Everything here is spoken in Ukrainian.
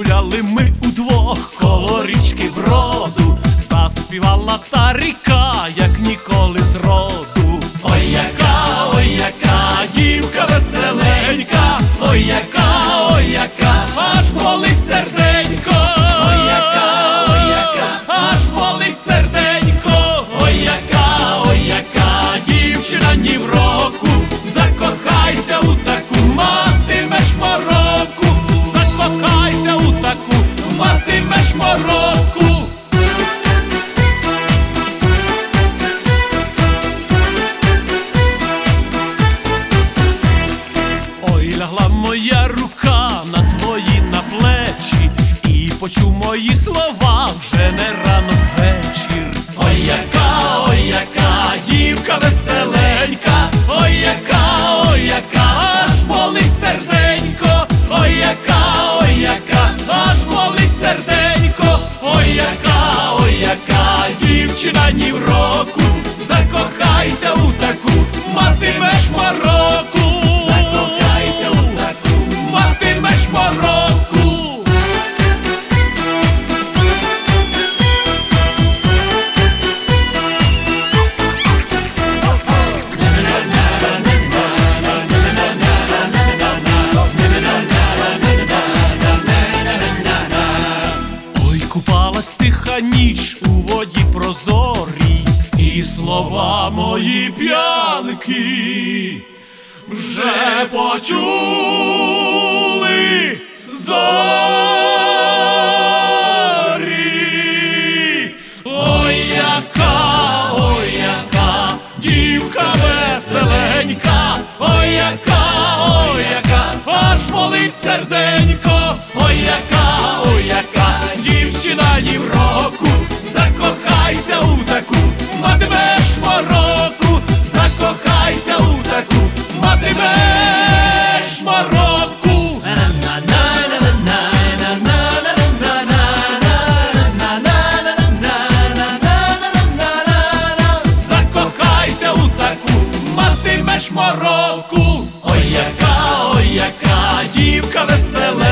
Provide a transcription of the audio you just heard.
гуляли ми удвох коло річки Броду, заспівала та ріка, як ніколи зроду. Ой, яка дівка веселенька, ой, яка, аж болить серденько. Ой, яка, аж болить серденько. Ой, яка, дівчина ні в року, закохайся у таку, матимеш мороку. Закохайся у таку, матимеш мороку. Ой, лягла моя рука на твої на плечі, і почув мої слова вже не рано ввечір. Ой, яка, дівка веселенька, ой, яка, аж болить серденько. Ой, яка, аж болить серденько. Ой, яка, дівчина ні в року, закохайся у таку, матимеш мороку. Закохайся у таку, матимеш мороку. Купалась тиха ніч у воді прозорій, і слова мої п'янки вже почули зорі. Ой, яка, дівка веселенька, ой, яка, аж болить серденько. Ой, яка, дівчина ні в року, закохайся у таку, матимеш мороку. Закохайся у таку, матимеш мороку. Закохайся у таку, матимеш мороку. Ой, яка, дівка весела.